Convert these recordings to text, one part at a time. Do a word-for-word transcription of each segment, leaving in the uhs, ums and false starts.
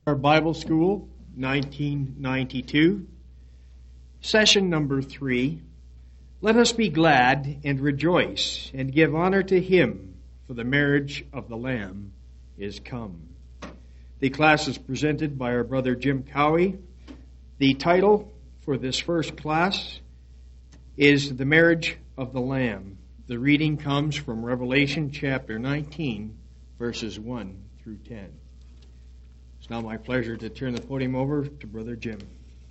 Our Bible School, nineteen ninety-two, session number three. Let us be glad and rejoice and give honor to Him, for the marriage of the Lamb is come. The class is presented by our brother Jim Cowie. The title for this first class is The Marriage of the Lamb. The reading comes from Revelation chapter nineteen, verses one through ten. It's now my pleasure to turn the podium over to Brother Jim.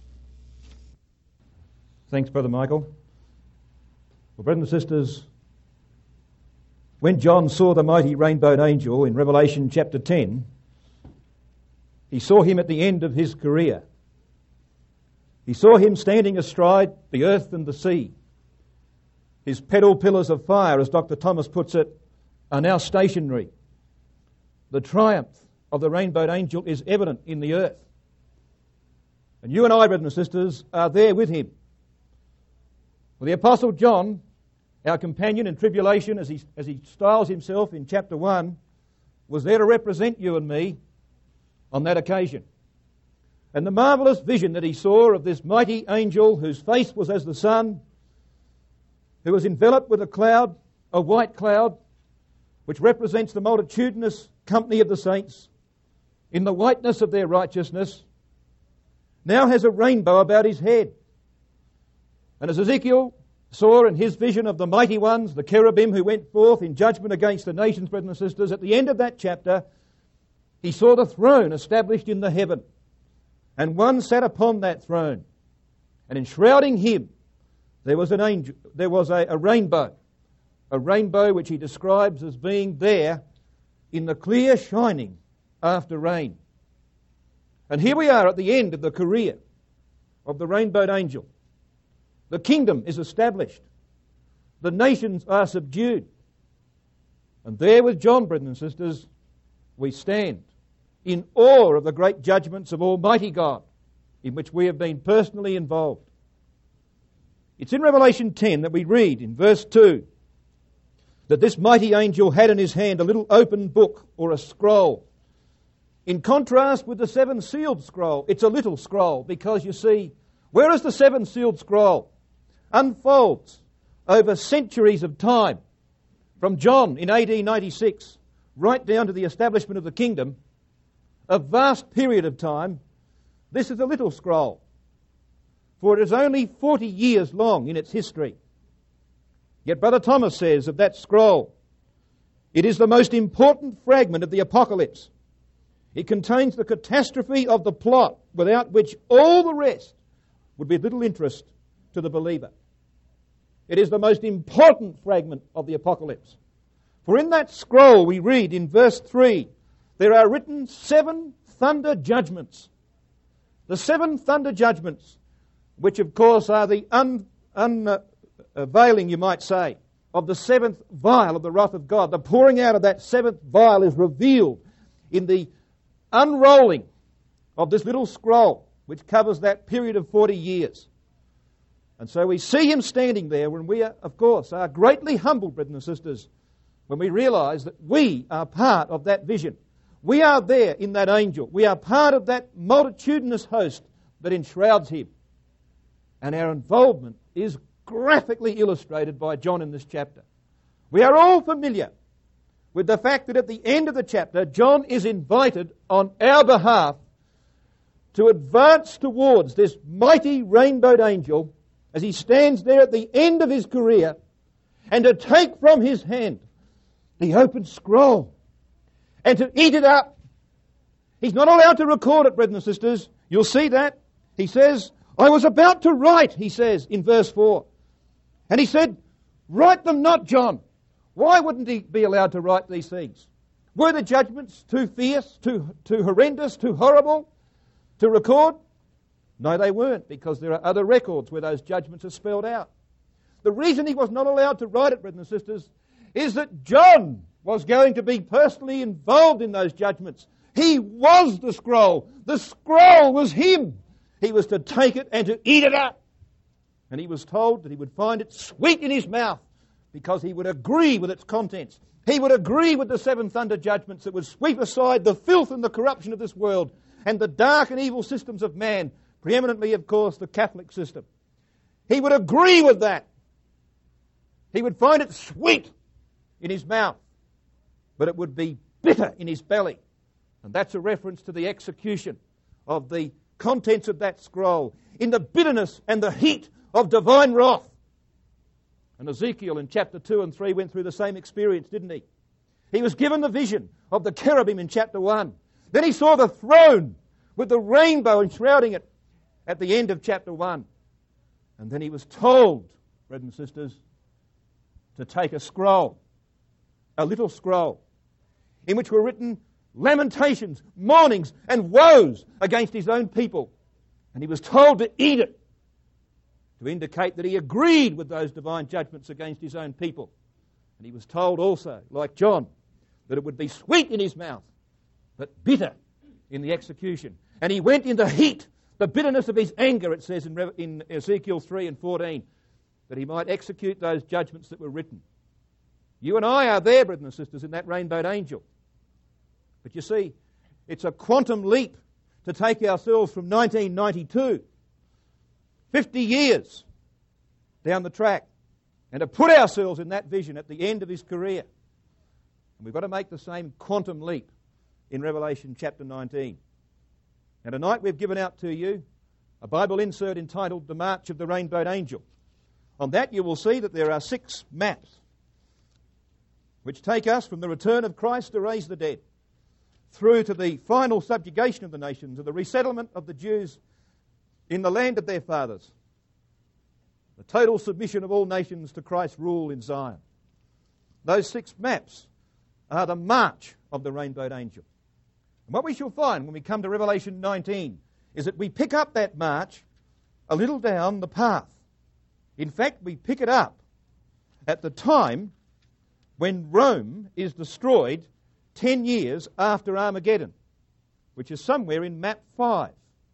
Thanks, Brother Michael. Well, brothers and sisters, when John saw the mighty rainbowed angel in Revelation chapter ten, he saw him at the end of his career. He saw him standing astride the earth and the sea. His pedal pillars of fire, as Doctor Thomas puts it, are now stationary. The triumph of the rainbowed angel is evident in the earth. And you and I, brothers and sisters, are there with him. Well, the Apostle John, our companion in tribulation, as he, as he styles himself in chapter one, was there to represent you and me on that occasion. And the marvellous vision that he saw of this mighty angel whose face was as the sun, who was enveloped with a cloud, a white cloud, which represents the multitudinous company of the saints in the whiteness of their righteousness, now has a rainbow about his head. And as Ezekiel saw in his vision of the mighty ones, the cherubim who went forth in judgment against the nations, brothers and sisters, at the end of that chapter, he saw the throne established in the heaven. And one sat upon that throne. And enshrouding him, there was an angel, there was a, a rainbow. A rainbow which he describes as being there in the clear shining after rain. And here we are at the end of the career of the rainbowed angel. The kingdom is established. The nations are subdued. And there with John, brothers and sisters, we stand in awe of the great judgments of Almighty God, in which we have been personally involved. It's in Revelation ten that we read in verse two that this mighty angel had in his hand a little open book or a scroll. In contrast with the seven sealed scroll, it's a little scroll because, you see, whereas the seven sealed scroll unfolds over centuries of time, from John in A D ninety-six right down to the establishment of the kingdom, a vast period of time, this is a little scroll, for it is only forty years long in its history. Yet Brother Thomas says of that scroll, it is the most important fragment of the Apocalypse. It contains the catastrophe of the plot, without which all the rest would be of little interest to the believer. It is the most important fragment of the Apocalypse. For in that scroll we read in verse three, there are written seven thunder judgments. The seven thunder judgments, which of course are the un, unveiling, you might say, of the seventh vial of the wrath of God. The pouring out of that seventh vial is revealed in the unrolling of this little scroll, which covers that period of forty years. And so we see him standing there when we, are, of course, are greatly humbled, brothers and sisters, when we realise that we are part of that vision. We are there in that angel. We are part of that multitudinous host that enshrouds him. And our involvement is graphically illustrated by John in this chapter. We are all familiar with the fact that at the end of the chapter, John is invited on our behalf to advance towards this mighty rainbowed angel as he stands there at the end of his career, and to take from his hand the open scroll and to eat it up. He's not allowed to record it, brothers and sisters. You'll see that. He says, I was about to write, he says in verse four. And he said, write them not, John. Why wouldn't he be allowed to write these things? Were the judgments too fierce, too, too horrendous, too horrible to record? No, they weren't, because there are other records where those judgments are spelled out. The reason he was not allowed to write it, brothers and sisters, is that John was going to be personally involved in those judgments. He was the scroll. The scroll was him. He was to take it and to eat it up. And he was told that he would find it sweet in his mouth because he would agree with its contents. He would agree with the seven thunder judgments that would sweep aside the filth and the corruption of this world and the dark and evil systems of man, preeminently, of course, the Catholic system. He would agree with that. He would find it sweet in his mouth, but it would be bitter in his belly. And that's a reference to the execution of the contents of that scroll in the bitterness and the heat of divine wrath. And Ezekiel in chapter two and three went through the same experience, didn't he? He was given the vision of the cherubim in chapter one. Then he saw the throne with the rainbow enshrouding it at the end of chapter one. And then he was told, brothers and sisters, to take a scroll, a little scroll, in which were written lamentations, mournings, and woes against his own people. And he was told to eat it, to indicate that he agreed with those divine judgments against his own people. And he was told also, like John, that it would be sweet in his mouth, but bitter in the execution. And he went in the heat, the bitterness of his anger, it says in, Re- in Ezekiel three and fourteen, that he might execute those judgments that were written. You and I are there, brothers and sisters, in that rainbowed angel. But you see, it's a quantum leap to take ourselves from nineteen ninety-two, fifty years down the track, and to put ourselves in that vision at the end of his career. And we've got to make the same quantum leap in Revelation chapter nineteen. And tonight we've given out to you a Bible insert entitled The March of the Rainbowed Angel. On that you will see that there are six maps which take us from the return of Christ to raise the dead through to the final subjugation of the nations, to the resettlement of the Jews in the land of their fathers, the total submission of all nations to Christ's rule in Zion. Those six maps are the march of the rainbowed angel. And what we shall find when we come to Revelation nineteen is that we pick up that march a little down the path. In fact, we pick it up at the time when Rome is destroyed ten years after Armageddon, which is somewhere in map five.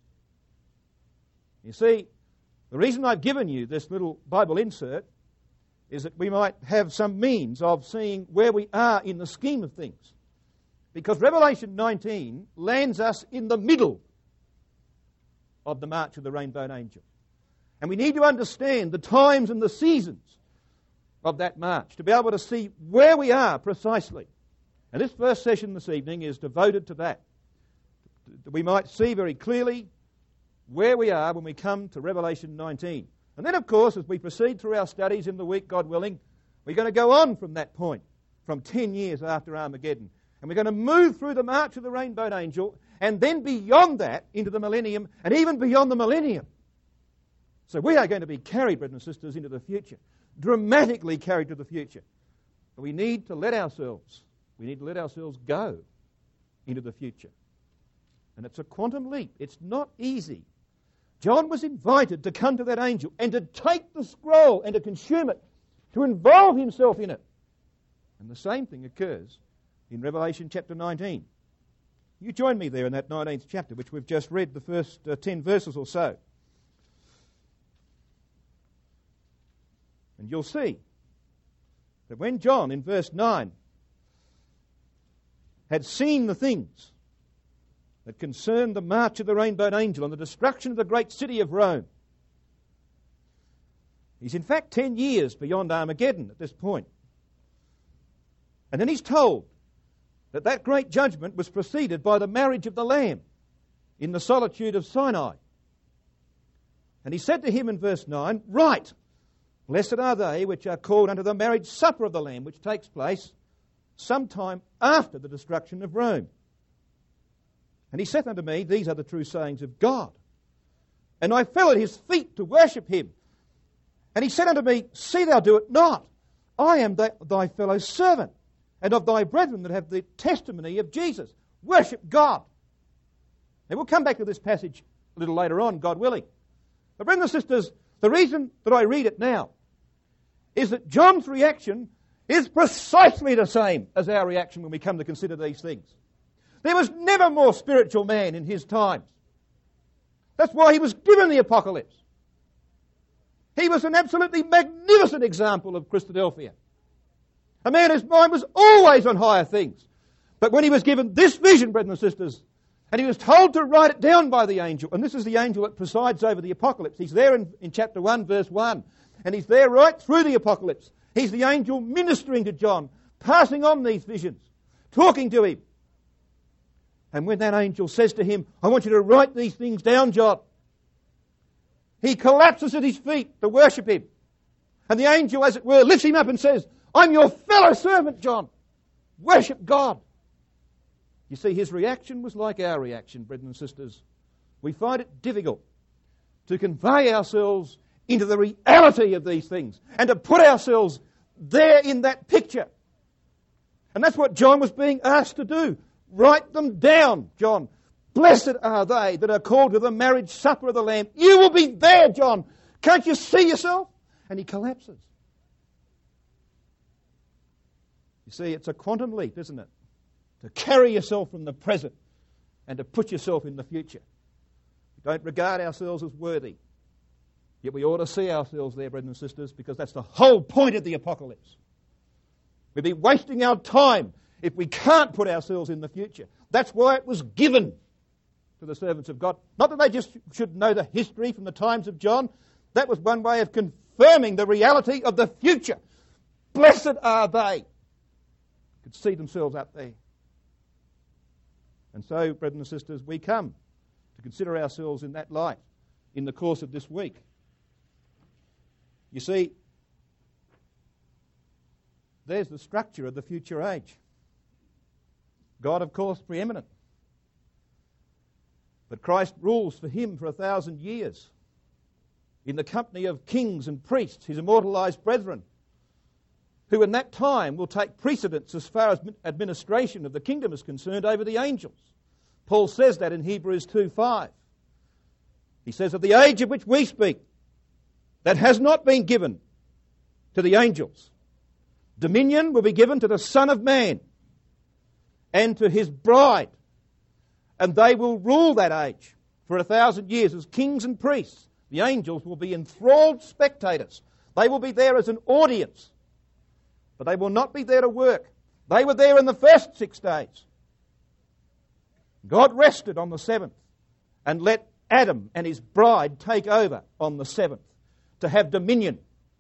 You see, the reason I've given you this little Bible insert is that we might have some means of seeing where we are in the scheme of things. Because Revelation nineteen lands us in the middle of the march of the rainbowed angel. And we need to understand the times and the seasons of that march to be able to see where we are precisely. And this first session this evening is devoted to that. That we might see very clearly where we are when we come to Revelation nineteen. And then, of course, as we proceed through our studies in the week, God willing, we're going to go on from that point, from ten years after Armageddon. And we're going to move through the march of the rainbowed angel, and then beyond that into the millennium, and even beyond the millennium. So we are going to be carried, brothers and sisters, into the future, dramatically carried to the future. But we need to let ourselves, we need to let ourselves go into the future. And it's a quantum leap. It's not easy. John was invited to come to that angel and to take the scroll and to consume it, to involve himself in it. And the same thing occurs in Revelation chapter nineteen. You join me there in that nineteenth chapter, which we've just read, the first uh, ten verses or so. And you'll see that when John, in verse nine, had seen the things that concerned the march of the rainbowed angel and the destruction of the great city of Rome, he's in fact ten years beyond Armageddon at this point. And then he's told that that great judgment was preceded by the marriage of the Lamb in the solitude of Sinai. And he said to him in verse nine, "Write, blessed are they which are called unto the marriage supper of the Lamb, which takes place sometime after the destruction of Rome. And he saith unto me, These are the true sayings of God. And I fell at his feet to worship him. And he said unto me, See thou do it not. I am thy, thy fellow servant, and of thy brethren that have the testimony of Jesus. Worship God." And we'll come back to this passage a little later on, God willing. But brothers and sisters, the reason that I read it now is that John's reaction is precisely the same as our reaction when we come to consider these things. There was never more spiritual man in his times. That's why he was given the apocalypse. He was an absolutely magnificent example of Christadelphia. A man whose mind was always on higher things. But when he was given this vision, brothers and sisters, And he was told to write it down by the angel. And this is the angel that presides over the apocalypse. He's there in, in chapter one, verse one. And he's there right through the apocalypse. He's the angel ministering to John, passing on these visions, talking to him. And when that angel says to him, I want you to write these things down, John, he collapses at his feet to worship him. And the angel, as it were, lifts him up and says, I'm your fellow servant, John. Worship God. You see, his reaction was like our reaction, brethren and sisters. We find it difficult to convey ourselves into the reality of these things and to put ourselves there in that picture. And that's what John was being asked to do. Write them down, John. Blessed are they that are called to the marriage supper of the Lamb. You will be there, John. Can't you see yourself? And he collapses. You see, it's a quantum leap, isn't it? To carry yourself from the present and to put yourself in the future. We don't regard ourselves as worthy. Yet we ought to see ourselves there, brethren and sisters, because that's the whole point of the apocalypse. We'd be wasting our time if we can't put ourselves in the future. That's why it was given to the servants of God. Not that they just should know the history from the times of John. That was one way of confirming the reality of the future. Blessed are they who could see themselves up there. And so, brethren and sisters, we come to consider ourselves in that light in the course of this week. You see, there's the structure of the future age. God, of course, preeminent. But Christ rules for him for a thousand years in the company of kings and priests, his immortalized brethren, who in that time will take precedence as far as administration of the kingdom is concerned over the angels. Paul says that in Hebrews two five. He says, of the age of which we speak, that has not been given to the angels. Dominion will be given to the Son of Man and to his bride, and they will rule that age for a thousand years as kings and priests. The angels will be enthralled spectators. They will be there as an audience, but they will not be there to work. They were there in the first six days. God rested on the seventh and let Adam and his bride take over on the seventh to have dominion.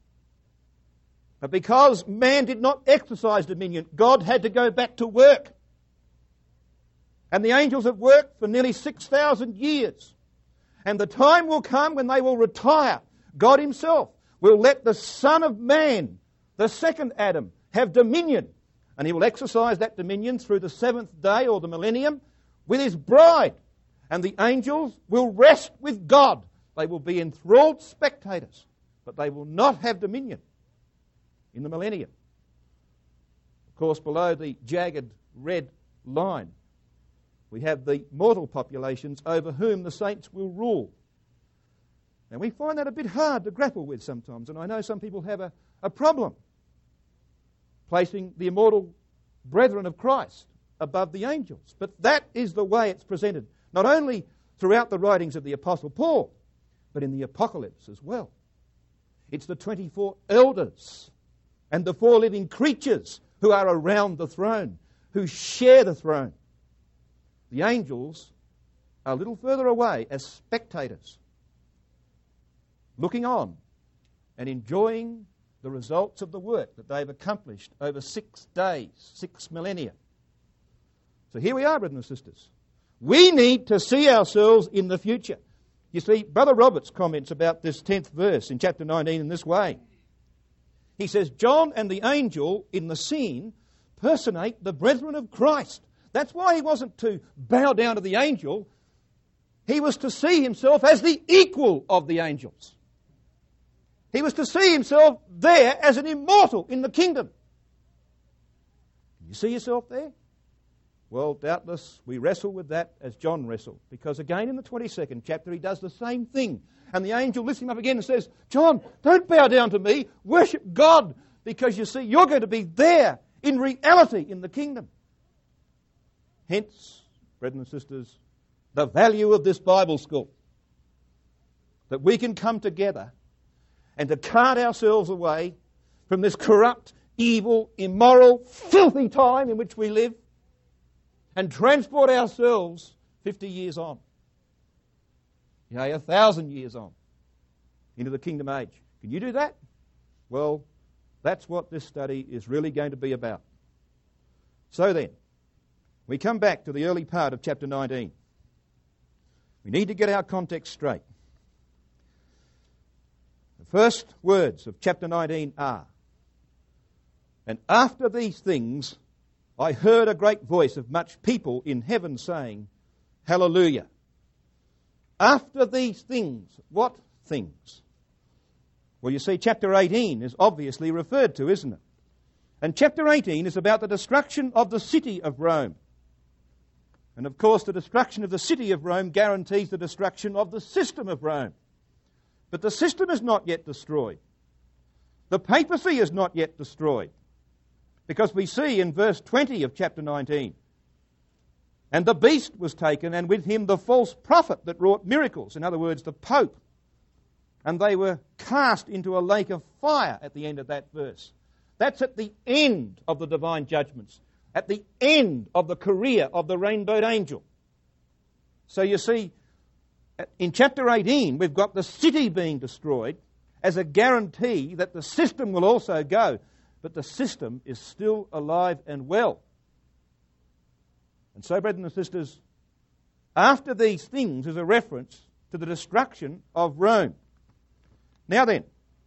But because man did not exercise dominion, God had to go back to work. And the angels have worked for nearly six thousand years. And the time will come when they will retire. God himself will let the Son of Man, the second Adam, have dominion. And he will exercise that dominion through the seventh day or the millennium with his bride. And the angels will rest with God. They will be enthralled spectators, but they will not have dominion in the millennium. Of course, below the jagged red line, we have the mortal populations over whom the saints will rule. And we find that a bit hard to grapple with sometimes, and I know some people have a, a problem placing the immortal brethren of Christ above the angels. But that is the way it's presented, not only throughout the writings of the Apostle Paul, but in the Apocalypse as well. It's the twenty-four elders and the four living creatures who are around the throne, who share the throne. The angels are a little further away as spectators, looking on and enjoying the results of the work that they've accomplished over six days, six millennia. So here we are, brothers and sisters. We need to see ourselves in the future. You see, Brother Roberts comments about this tenth verse in chapter nineteen in this way. He says, John and the angel in the scene personate the brethren of Christ. That's why he wasn't to bow down to the angel. He was to see himself as the equal of the angels. He was to see himself there as an immortal in the kingdom. Can you see yourself there? Well, doubtless we wrestle with that as John wrestled, because again in the twenty-second chapter he does the same thing. And the angel lifts him up again and says, John, don't bow down to me, worship God, because you see, you're going to be there in reality in the kingdom. Hence, brethren and sisters, the value of this Bible school, that we can come together and to cart ourselves away from this corrupt, evil, immoral, filthy time in which we live, and transport ourselves fifty years on. Yea, a thousand years on into the kingdom age. Can you do that? Well, that's what this study is really going to be about. So then, we come back to the early part of chapter nineteen. We need to get our context straight. The first words of chapter nineteen are, "And after these things I heard a great voice of much people in heaven saying, Hallelujah." After these things, what things? Well, you see, chapter eighteen is obviously referred to, isn't it? And chapter eighteen is about the destruction of the city of Rome. And of course, the destruction of the city of Rome guarantees the destruction of the system of Rome. But the system is not yet destroyed. The papacy is not yet destroyed. Because we see in verse twenty of chapter nineteen, "And the beast was taken, and with him the false prophet that wrought miracles," in other words, the Pope. "And they were cast into a lake of fire," at the end of that verse. That's at the end of the divine judgments, at the end of the career of the rainbowed angel. So you see, in chapter eighteen, we've got the city being destroyed as a guarantee that the system will also go. But the system is still alive and well. And so, brethren and sisters, after these things is a reference to the destruction of Rome. Now then,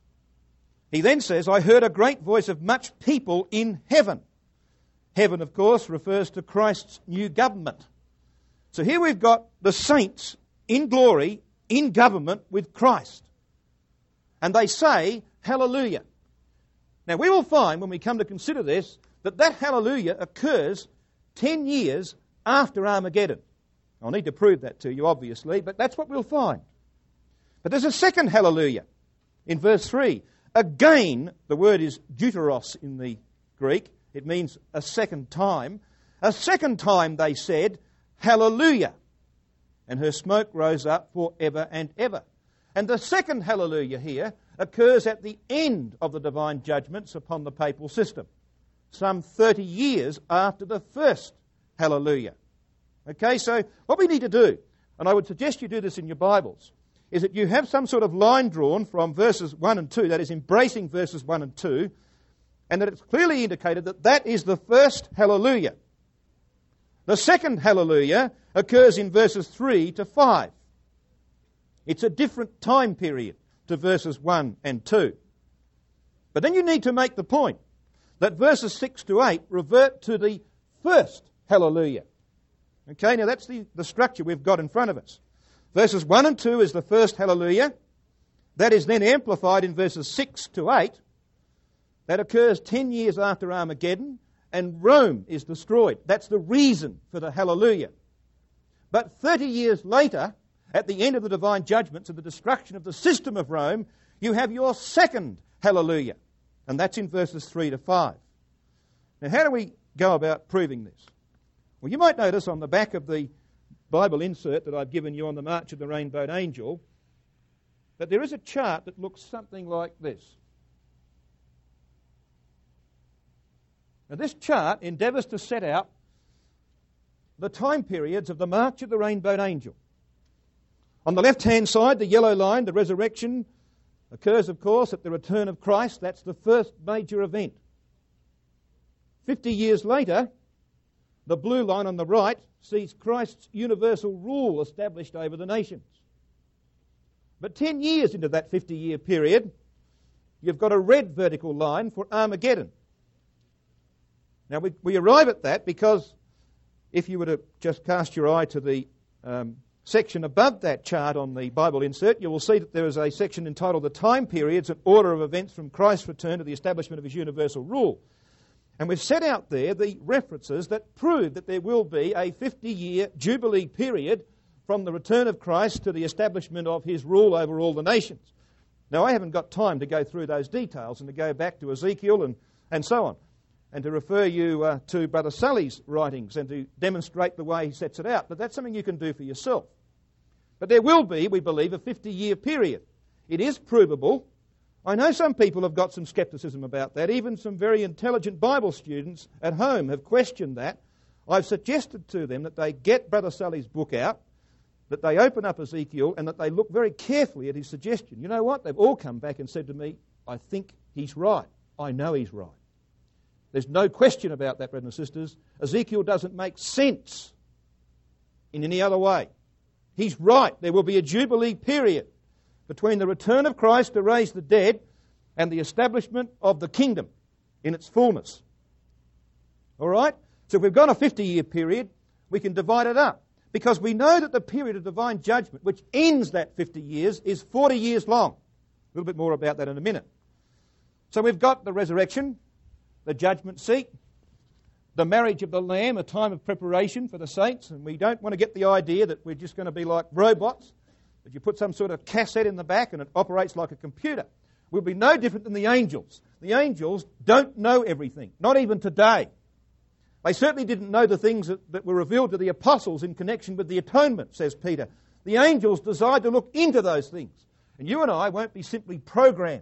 he then says, "I heard a great voice of much people in heaven." Heaven, of course, refers to Christ's new government. So here we've got the saints in glory, in government with Christ. And they say, Hallelujah. Now we will find when we come to consider this that that hallelujah occurs ten years after Armageddon. I'll need to prove that to you, obviously, but that's what we'll find. But there's a second hallelujah in verse three. Again, the word is deuteros in the Greek. It means a second time. A second time they said, Hallelujah. And her smoke rose up for ever and ever. And the second hallelujah here occurs at the end of the divine judgments upon the papal system, some thirty years after the first hallelujah. Okay, so what we need to do, and I would suggest you do this in your Bibles, is that you have some sort of line drawn from verses one and two, that is embracing verses one and two, and that it's clearly indicated that that is the first hallelujah. The second hallelujah occurs in verses three to five. It's a different time period to verses one and two. But then you need to make the point that verses six to eight revert to the first hallelujah. Okay, now that's the, the structure we've got in front of us. Verses one and two is the first hallelujah. That is then amplified in verses six to eight. That occurs ten years after Armageddon, and Rome is destroyed. That's the reason for the hallelujah. But thirty years later, at the end of the divine judgments and the destruction of the system of Rome, you have your second hallelujah. And that's in verses three to five. Now, how do we go about proving this? Well, you might notice on the back of the Bible insert that I've given you on the March of the Rainbowed Angel that there is a chart that looks something like this. Now, this chart endeavours to set out the time periods of the March of the Rainbowed Angel. On the left-hand side, the yellow line, the resurrection, occurs, of course, at the return of Christ. That's the first major event. Fifty years later, the blue line on the right sees Christ's universal rule established over the nations. But ten years into that fifty-year period, you've got a red vertical line for Armageddon. Now, we, we arrive at that because if you were to just cast your eye to the um, section above that chart on the Bible insert, you will see that there is a section entitled The Time Periods and Order of Events from Christ's Return to the Establishment of His Universal Rule. And we've set out there the references that prove that there will be a fifty-year Jubilee period from the return of Christ to the establishment of His rule over all the nations. Now, I haven't got time to go through those details and to go back to Ezekiel and, and so on, and to refer you uh, to Brother Sully's writings and to demonstrate the way he sets it out. But that's something you can do for yourself. But there will be, we believe, a fifty-year period. It is provable. I know some people have got some scepticism about that. Even some very intelligent Bible students at home have questioned that. I've suggested to them that they get Brother Sully's book out, that they open up Ezekiel, and that they look very carefully at his suggestion. You know what? They've all come back and said to me, I think he's right. I know he's right. There's no question about that, brothers and sisters. Ezekiel doesn't make sense in any other way. He's right. There will be a Jubilee period between the return of Christ to raise the dead and the establishment of the kingdom in its fullness. All right? So if we've got a fifty-year period, we can divide it up. Because we know that the period of divine judgment, which ends that fifty years, is forty years long. A little bit more about that in a minute. So we've got the resurrection, the judgment seat, the marriage of the Lamb, a time of preparation for the saints, and we don't want to get the idea that we're just going to be like robots, that you put some sort of cassette in the back and it operates like a computer. We'll be no different than the angels. The angels don't know everything, not even today. They certainly didn't know the things that, that were revealed to the apostles in connection with the atonement, says Peter. The angels decide to look into those things. And you and I won't be simply programmed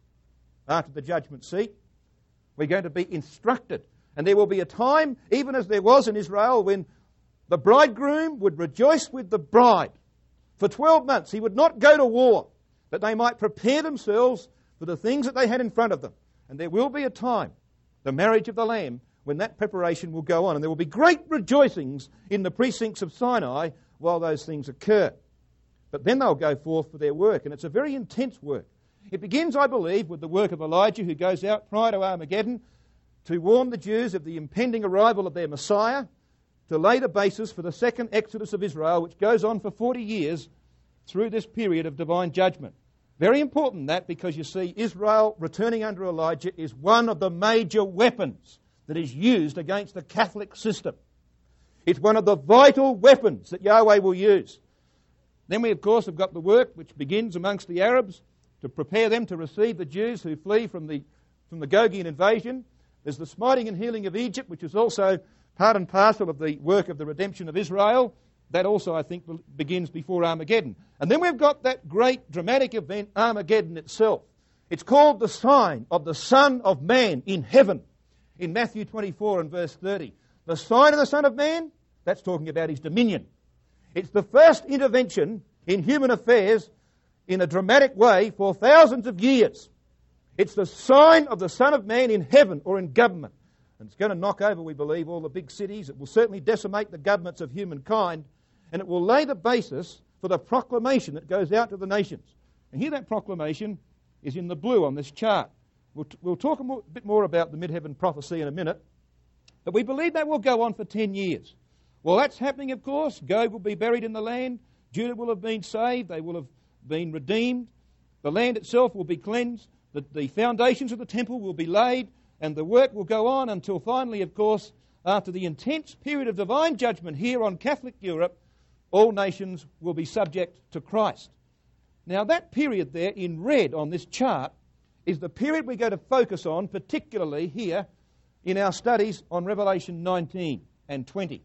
after the judgment seat. We're going to be instructed. And there will be a time, even as there was in Israel, when the bridegroom would rejoice with the bride. For twelve months he would not go to war, that they might prepare themselves for the things that they had in front of them. And there will be a time, the marriage of the Lamb, when that preparation will go on. And there will be great rejoicings in the precincts of Sinai while those things occur. But then they'll go forth for their work, and it's a very intense work. It begins, I believe, with the work of Elijah, who goes out prior to Armageddon to warn the Jews of the impending arrival of their Messiah, to lay the basis for the second exodus of Israel, which goes on for forty years through this period of divine judgment. Very important that, because you see, Israel returning under Elijah is one of the major weapons that is used against the Catholic system. It's one of the vital weapons that Yahweh will use. Then we, of course, have got the work which begins amongst the Arabs to prepare them to receive the Jews who flee from the, from the Gogian invasion. There's the smiting and healing of Egypt, which is also part and parcel of the work of the redemption of Israel. That also, I think, begins before Armageddon. And then we've got that great dramatic event, Armageddon itself. It's called the sign of the Son of Man in heaven, in Matthew twenty-four and verse thirty. The sign of the Son of Man, that's talking about his dominion. It's the first intervention in human affairs in a dramatic way for thousands of years. It's the sign of the Son of Man in heaven or in government. And it's going to knock over, we believe, all the big cities. It will certainly decimate the governments of humankind. And it will lay the basis for the proclamation that goes out to the nations. And here that proclamation is in the blue on this chart. We'll, t- we'll talk a more, bit more about the mid-heaven prophecy in a minute. But we believe that will go on for ten years. Well, that's happening, of course. Gog will be buried in the land. Judah will have been saved. They will have been redeemed. The land itself will be cleansed. The, the foundations of the temple will be laid. And the work will go on until finally, of course, after the intense period of divine judgment here on Catholic Europe, all nations will be subject to Christ. Now, that period there in red on this chart is the period we're going to focus on, particularly here in our studies on Revelation nineteen and twenty.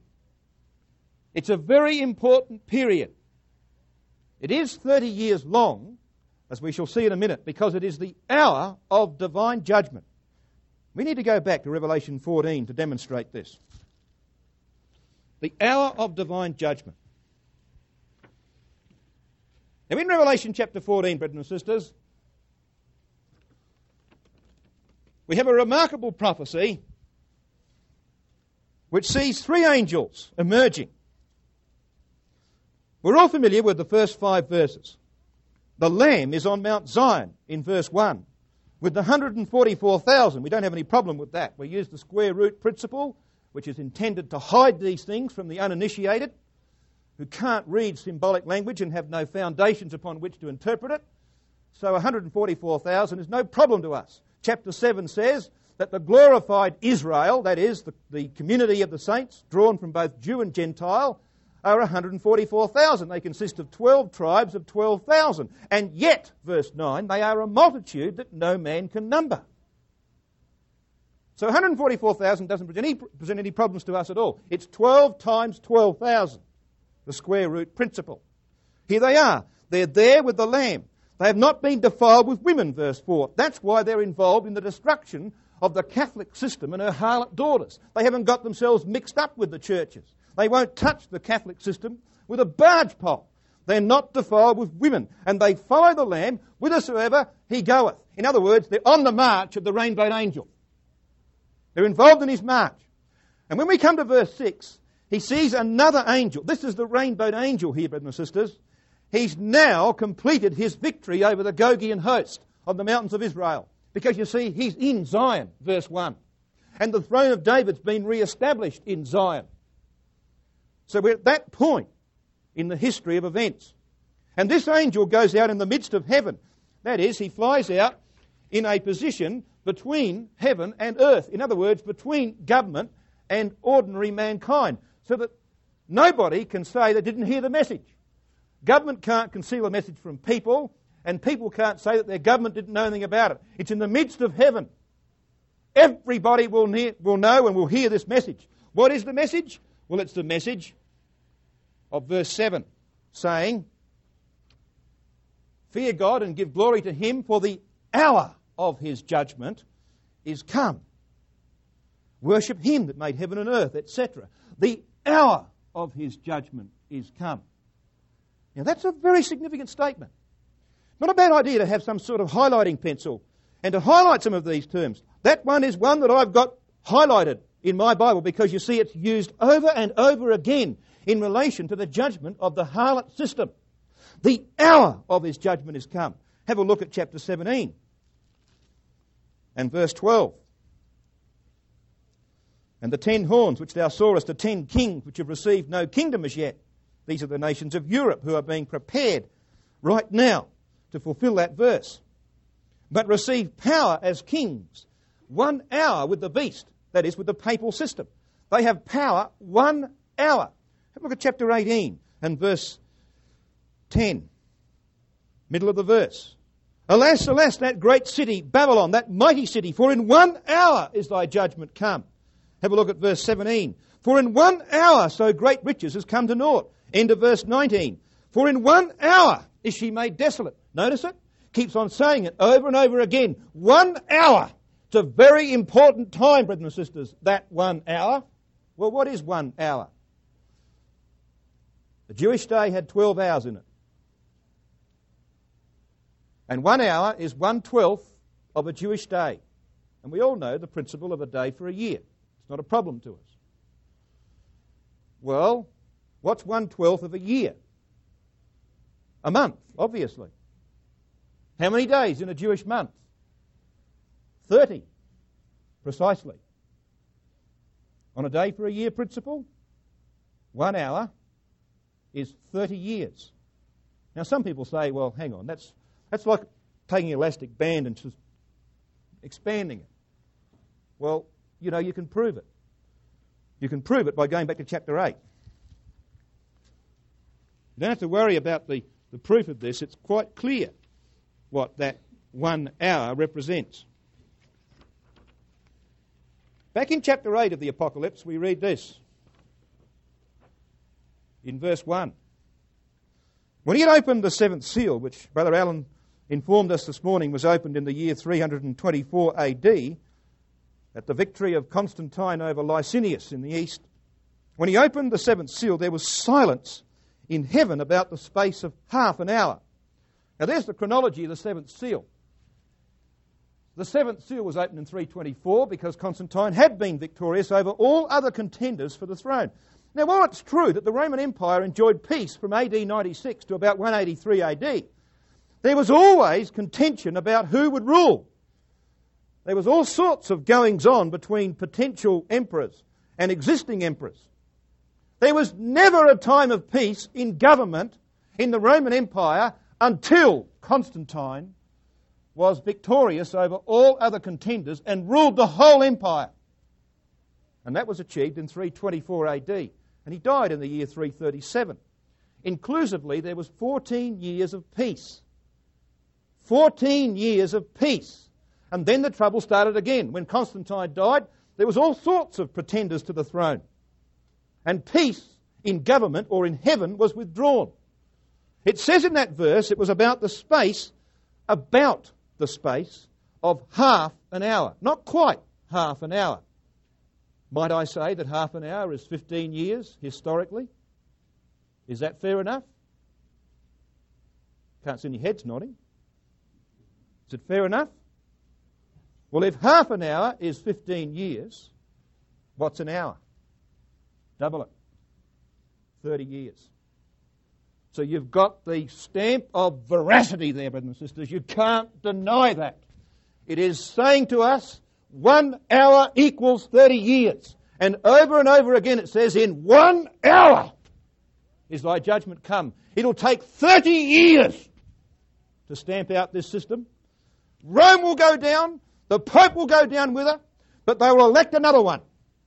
It's a very important period. It is thirty years long, as we shall see in a minute, because it is the hour of divine judgment. We need to go back to Revelation fourteen to demonstrate this. The hour of divine judgment. Now, in Revelation chapter fourteen, brothers and sisters, we have a remarkable prophecy which sees three angels emerging. We're all familiar with the first five verses. The Lamb is on Mount Zion in verse one with the one hundred forty-four thousand. We don't have any problem with that. We use the square root principle, which is intended to hide these things from the uninitiated who can't read symbolic language and have no foundations upon which to interpret it. So one hundred forty-four thousand is no problem to us. Chapter seven says that the glorified Israel, that is, the, the community of the saints, drawn from both Jew and Gentile, are one hundred forty-four thousand. They consist of twelve tribes of twelve thousand. And yet, verse nine, they are a multitude that no man can number. So one hundred forty-four thousand doesn't present any, present any problems to us at all. It's twelve times twelve thousand, the square root principle. Here they are. They're there with the Lamb. They have not been defiled with women, verse four. That's why they're involved in the destruction of the Catholic system and her harlot daughters. They haven't got themselves mixed up with the churches. They won't touch the Catholic system with a barge pole. They're not defiled with women, and they follow the Lamb whithersoever he goeth. In other words, they're on the march of the rainbowed angel. They're involved in his march. And when we come to verse six, he sees another angel. This is the rainbowed angel here, brothers and sisters. He's now completed his victory over the Gogian host of the mountains of Israel. Because you see, he's in Zion, verse one. And the throne of David's been re-established in Zion. So we're at that point in the history of events. And this angel goes out in the midst of heaven. That is, he flies out in a position between heaven and earth. In other words, between government and ordinary mankind. So that nobody can say they didn't hear the message. Government can't conceal a message from people, and people can't say that their government didn't know anything about it. It's in the midst of heaven. Everybody will, ne- will know and will hear this message. What is the message? Well, it's the message of verse seven, saying, fear God and give glory to him, for the hour of his judgment is come. Worship him that made heaven and earth, et cetera. The hour of his judgment is come. Now that's a very significant statement. Not a bad idea to have some sort of highlighting pencil and to highlight some of these terms. That one is one that I've got highlighted in my Bible because you see it's used over and over again in relation to the judgment of the harlot system. The hour of his judgment is come. Have a look at chapter seventeen and verse twelve. And the ten horns which thou sawest are ten kings which have received no kingdom as yet. These are the nations of Europe who are being prepared right now to fulfill that verse. But receive power as kings. One hour with the beast. That is, with the papal system. They have power one hour. Have a look at chapter eighteen and verse ten. Middle of the verse. Alas, alas, that great city, Babylon, that mighty city, for in one hour is thy judgment come. Have a look at verse seventeen. For in one hour so great riches has come to naught. End of verse nineteen. For in one hour is she made desolate. Notice it? Keeps on saying it over and over again. One hour. It's a very important time, brothers and sisters, that one hour. Well, what is one hour? The Jewish day had twelve hours in it. And one hour is one-twelfth of a Jewish day. And we all know the principle of a day for a year. It's not a problem to us. Well, what's one-twelfth of a year? A month, obviously. How many days in a Jewish month? Thirty, precisely. On a day for a year principle, one hour is thirty years. Now some people say, well, hang on, that's that's like taking an elastic band and just expanding it. Well, you know, you can prove it. You can prove it by going back to chapter eight. You don't have to worry about the, the proof of this. It's quite clear what that one hour represents. Back in chapter eight of the Apocalypse, we read this. In verse one. When he had opened the seventh seal, which Brother Allen informed us this morning was opened in the year three hundred twenty-four A D, at the victory of Constantine over Licinius in the east, when he opened the seventh seal, there was silence in heaven about the space of half an hour. Now there's the chronology of the seventh seal. The seventh seal was opened in three twenty-four because Constantine had been victorious over all other contenders for the throne. Now, while it's true that the Roman Empire enjoyed peace from A D ninety-six to about one eighty-three A D, there was always contention about who would rule. There was all sorts of goings-on between potential emperors and existing emperors. There was never a time of peace in government in the Roman Empire until Constantine was victorious over all other contenders and ruled the whole empire. And that was achieved in three twenty-four A D. And he died in the year three thirty-seven. Inclusively, there was fourteen years of peace. fourteen years of peace. And then the trouble started again. When Constantine died, there was all sorts of pretenders to the throne. And peace in government or in heaven was withdrawn. It says in that verse it was about the space, about the space of half an hour. Not quite half an hour. Might I say that half an hour is fifteen years historically? Is that fair enough? Can't see any heads nodding. Is it fair enough? Well, if half an hour is fifteen years, what's an hour? Double it. thirty years. So you've got the stamp of veracity there, brothers and sisters. You can't deny that. It is saying to us, one hour equals thirty years. And over and over again it says, in one hour is thy judgment come. It'll take thirty years to stamp out this system. Rome will go down, the Pope will go down with her, but they will elect another one.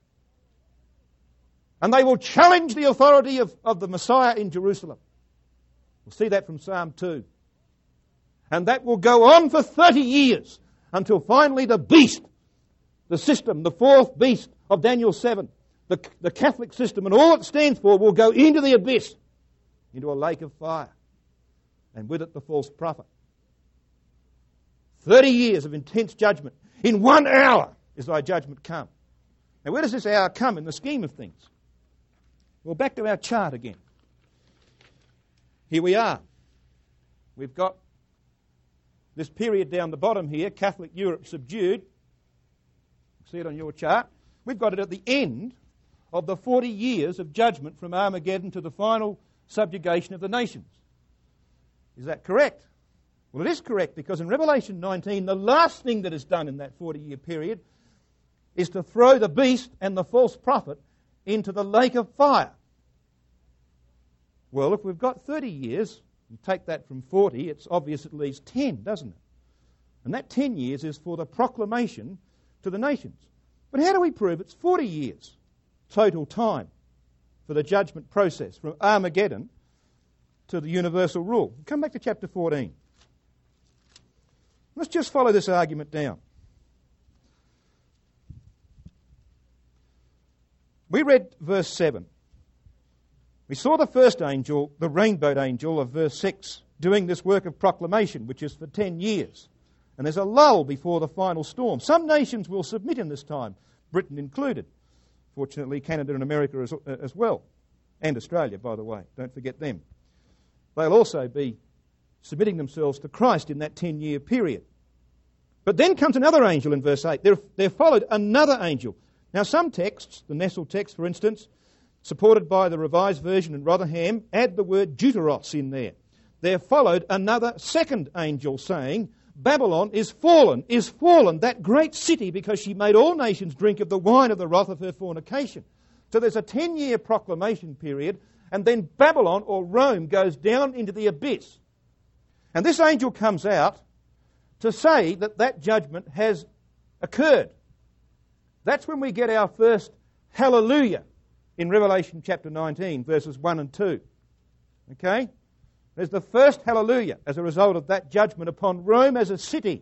And they will challenge the authority of, of the Messiah in Jerusalem. We'll see that from Psalm two. And that will go on for thirty years until finally the beast, the system, the fourth beast of Daniel seven, the, the Catholic system and all it stands for will go into the abyss, into a lake of fire. And with it the false prophet. thirty years of intense judgment. In one hour is thy judgment come. Now where does this hour come in the scheme of things? Well, back to our chart again. Here we are. We've got this period down the bottom here, Catholic Europe subdued. See it on your chart. We've got it at the end of the forty years of judgment from Armageddon to the final subjugation of the nations. Is that correct? Well, it is correct because in Revelation nineteen, the last thing that is done in that forty-year period is to throw the beast and the false prophet into the lake of fire. Well, if we've got thirty years, you take that from forty, it's obvious it leaves ten, doesn't it? And that ten years is for the proclamation to the nations. But how do we prove it's forty years total time for the judgment process from Armageddon to the universal rule? Come back to chapter fourteen. Let's just follow this argument down. We read verse seven. We saw the first angel, the rainbow angel of verse six, doing this work of proclamation, which is for ten years. And there's a lull before the final storm. Some nations will submit in this time, Britain included. Fortunately, Canada and America as, as well. And Australia, by the way. Don't forget them. They'll also be submitting themselves to Christ in that ten-year period. But then comes another angel in verse eight. There, there followed another angel. Now, some texts, the Nessel text, for instance, supported by the Revised Version in Rotherham, add the word deuteros in there. There followed another second angel saying, Babylon is fallen, is fallen, that great city, because she made all nations drink of the wine of the wrath of her fornication. So there's a ten-year proclamation period, and then Babylon or Rome goes down into the abyss. And this angel comes out to say that that judgment has occurred. That's when we get our first hallelujah in Revelation chapter nineteen, verses one and two. Okay? There's the first hallelujah as a result of that judgment upon Rome as a city.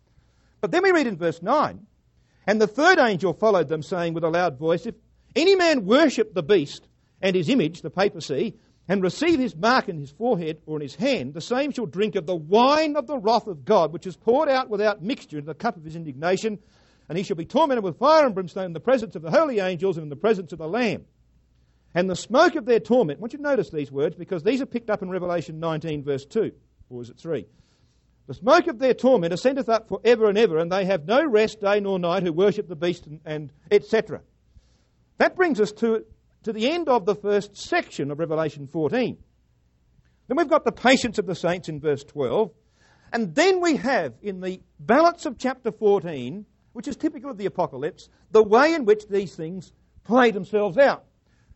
But then we read in verse nine, and the third angel followed them, saying with a loud voice, if any man worship the beast and his image, the papacy, and receive his mark in his forehead or in his hand, the same shall drink of the wine of the wrath of God, which is poured out without mixture in the cup of his indignation, and he shall be tormented with fire and brimstone in the presence of the holy angels and in the presence of the Lamb. And the smoke of their torment, I want you to notice these words, because these are picked up in Revelation nineteen, verse two, or is it three? The smoke of their torment ascendeth up for ever and ever, and they have no rest day nor night who worship the beast, and, and et cetera. That brings us to, to the end of the first section of Revelation fourteen. Then we've got the patience of the saints in verse twelve, and then we have in the balance of chapter fourteen, which is typical of the apocalypse, the way in which these things play themselves out.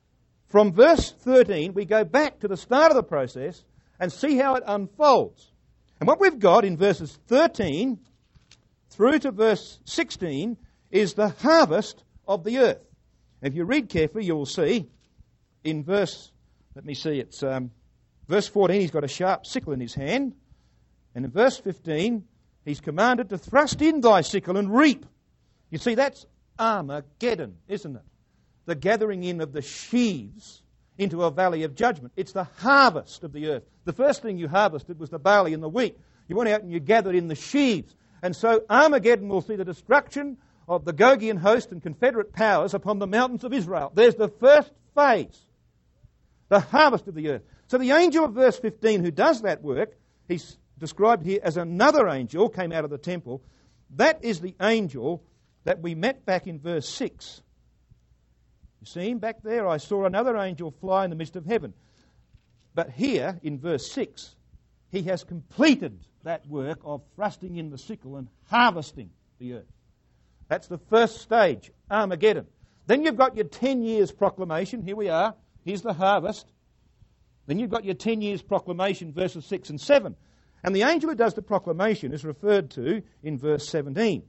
From verse thirteen, we go back to the start of the process and see how it unfolds. And what we've got in verses thirteen through to verse sixteen is the harvest of the earth. If you read carefully, you will see in verse, let me see, it's um, verse fourteen, he's got a sharp sickle in his hand. And in verse fifteen, he's commanded to thrust in thy sickle and reap. You see, that's Armageddon, isn't it? The gathering in of the sheaves into a valley of judgment. It's the harvest of the earth. The first thing you harvested was the barley and the wheat. You went out and you gathered in the sheaves. And so Armageddon will see the destruction of the Gogian host and confederate powers upon the mountains of Israel. There's the first phase, the harvest of the earth. So the angel of verse fifteen who does that work, he's described here as another angel, came out of the temple. That is the angel that we met back in verse six. You see him back there? I saw another angel fly in the midst of heaven. But here, in verse six, he has completed that work of thrusting in the sickle and harvesting the earth. That's the first stage, Armageddon. Then you've got your ten years proclamation. Here we are. Here's the harvest. Then you've got your ten years proclamation, verses six and seven. And the angel who does the proclamation is referred to in verse seventeen.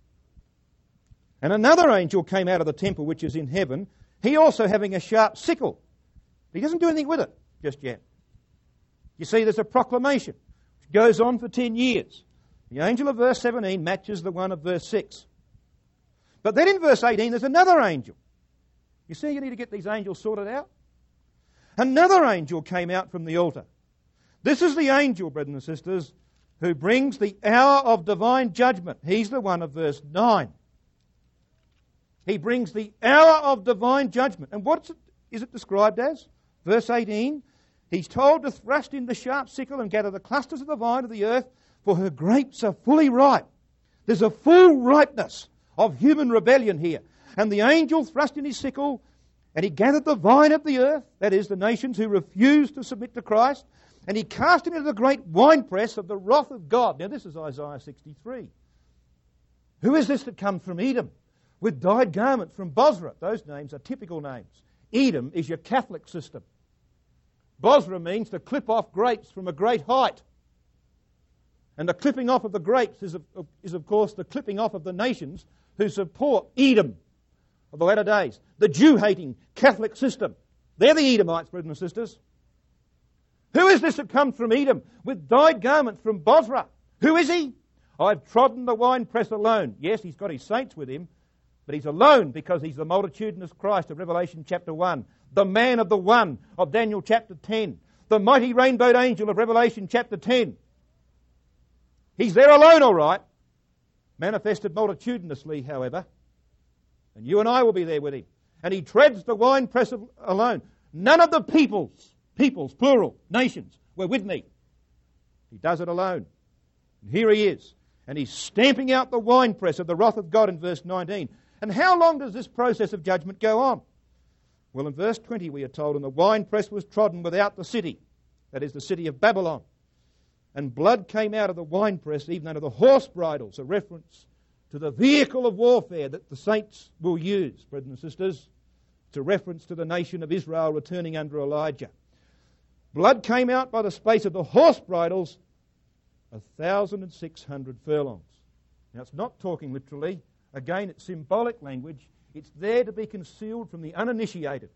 And another angel came out of the temple which is in heaven, he also having a sharp sickle. He doesn't do anything with it just yet. You see, there's a proclamation which goes on for ten years. The angel of verse seventeen matches the one of verse six. But then in verse eighteen, there's another angel. You see, you need to get these angels sorted out. Another angel came out from the altar. This is the angel, brethren and sisters, who brings the hour of divine judgment. He's the one of verse nine. He brings the hour of divine judgment. And what is it described as? Verse eighteen, he's told to thrust in the sharp sickle and gather the clusters of the vine of the earth, for her grapes are fully ripe. There's a full ripeness of human rebellion here. And the angel thrust in his sickle, and he gathered the vine of the earth, that is, the nations who refused to submit to Christ, and he cast it into the great winepress of the wrath of God. Now this is Isaiah sixty-three. Who is this that comes from Edom with dyed garments from Bozrah? Those names are typical names. Edom is your Catholic system. Bozrah means to clip off grapes from a great height. And the clipping off of the grapes is of, is of course the clipping off of the nations who support Edom of the latter days. The Jew-hating Catholic system. They're the Edomites, brothers and sisters. Who is this that comes from Edom with dyed garments from Bozrah? Who is he? I've trodden the winepress alone. Yes, he's got his saints with him, but he's alone because he's the multitudinous Christ of Revelation chapter one, the man of the one of Daniel chapter ten, the mighty rainbowed angel of Revelation chapter ten. He's there alone, all right, manifested multitudinously, however, and you and I will be there with him. And he treads the winepress alone. None of the peoples, peoples, plural, nations, were with me. He does it alone. And here he is. And he's stamping out the winepress of the wrath of God in verse nineteen. And how long does this process of judgment go on? Well, in verse twenty we are told, and the winepress was trodden without the city, that is the city of Babylon. And blood came out of the winepress, even under the horse bridles, a reference to the vehicle of warfare that the saints will use, brothers and sisters. It's a reference to the nation of Israel returning under Elijah. Blood came out by the space of the horse bridles, a thousand and six hundred furlongs. Now it's not talking literally. Again, it's symbolic language. It's there to be concealed from the uninitiated.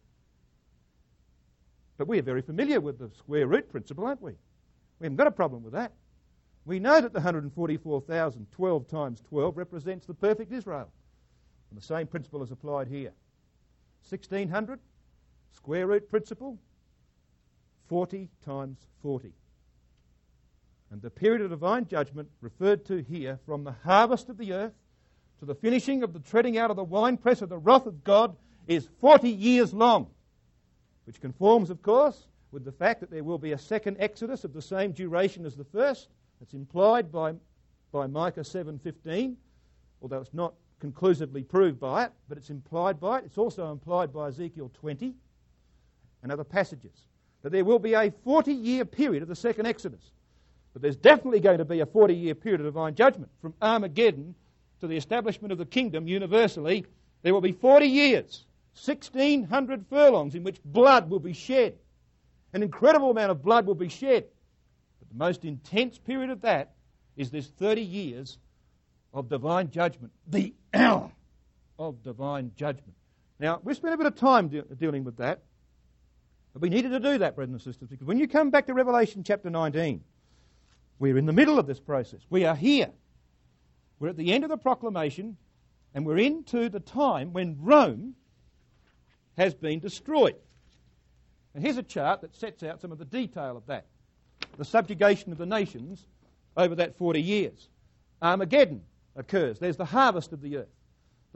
But we are very familiar with the square root principle, aren't we? We haven't got a problem with that. We know that the one hundred forty-four thousand, twelve times twelve, represents the perfect Israel. And the same principle is applied here. sixteen hundred, square root principle, forty times forty. And the period of divine judgment referred to here, from the harvest of the earth to the finishing of the treading out of the winepress of the wrath of God, is forty years long, which conforms, of course, with the fact that there will be a second exodus of the same duration as the first. It's implied by, by Micah seven fifteen, although it's not conclusively proved by it, but it's implied by it. It's also implied by Ezekiel twenty and other passages, that there will be a forty-year period of the second exodus. But there's definitely going to be a forty-year period of divine judgment. From Armageddon to the establishment of the kingdom universally, there will be forty years, sixteen hundred furlongs in which blood will be shed. An incredible amount of blood will be shed. But the most intense period of that is this thirty years of divine judgment, the hour of divine judgment. Now, we spent a bit of time de- dealing with that, but we needed to do that, brothers and sisters, because when you come back to Revelation chapter nineteen, we're in the middle of this process. We are here. We're at the end of the proclamation, and we're into the time when Rome has been destroyed. And here's a chart that sets out some of the detail of that. The subjugation of the nations over that forty years. Armageddon occurs. There's the harvest of the earth.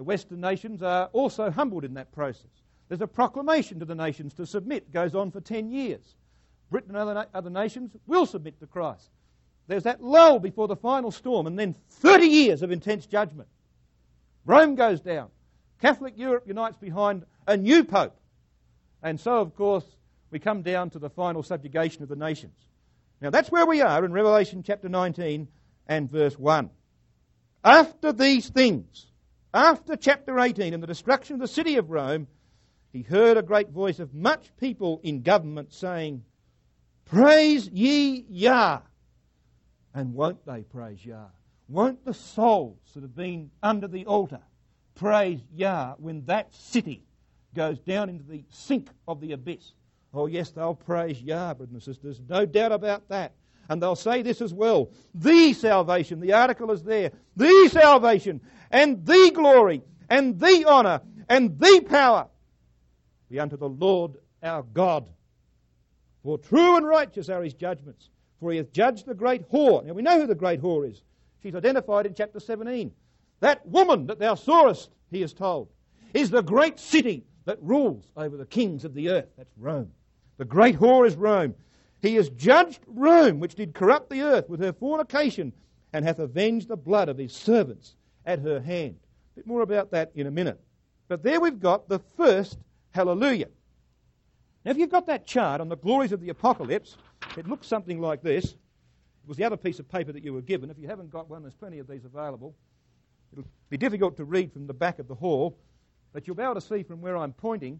The Western nations are also humbled in that process. There's a proclamation to the nations to submit. It goes on for ten years. Britain and other, na- other nations will submit to Christ. There's that lull before the final storm, and then thirty years of intense judgment. Rome goes down. Catholic Europe unites behind a new pope. And so, of course, we come down to the final subjugation of the nations. Now, that's where we are in Revelation chapter nineteen and verse one. After these things, after chapter eighteen and the destruction of the city of Rome, he heard a great voice of much people in government saying, "Praise ye Yah." And won't they praise Yah? Won't the souls that have been under the altar praise Yah when that city goes down into the sink of the abyss? Oh yes, they'll praise Yah, brothers and sisters, no doubt about that. And they'll say this as well: the salvation, the article is there, the salvation and the glory and the honour and the power be unto the Lord our God. For true and righteous are his judgments, for he hath judged the great whore. Now we know who the great whore is. She's identified in chapter seventeen. That woman that thou sawest, he is told, is the great city that rules over the kings of the earth. That's Rome. The great whore is Rome. He has judged Rome, which did corrupt the earth with her fornication, and hath avenged the blood of his servants at her hand. A bit more about that in a minute. But there we've got the first hallelujah. Now if you've got that chart on the glories of the apocalypse, it looks something like this. It was the other piece of paper that you were given. If you haven't got one, there's plenty of these available. It'll be difficult to read from the back of the hall, but you'll be able to see from where I'm pointing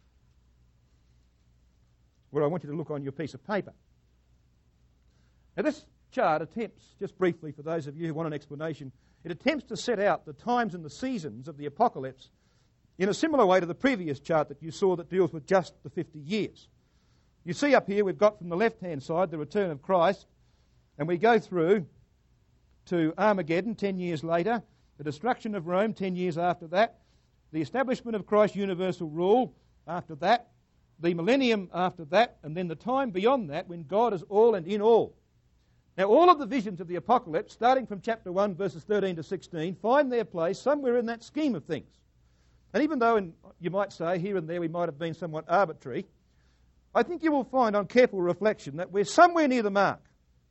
where I want you to look on your piece of paper. Now this chart attempts, just briefly for those of you who want an explanation, it attempts to set out the times and the seasons of the apocalypse in a similar way to the previous chart that you saw that deals with just the fifty years. You see up here we've got from the left-hand side the return of Christ, and we go through to Armageddon ten years later, the destruction of Rome ten years after that, the establishment of Christ's universal rule after that, the millennium after that, and then the time beyond that when God is all and in all. Now all of the visions of the apocalypse, starting from chapter one verses thirteen to sixteen, find their place somewhere in that scheme of things. And even though in, you might say here and there we might have been somewhat arbitrary, I think you will find on careful reflection that we're somewhere near the mark.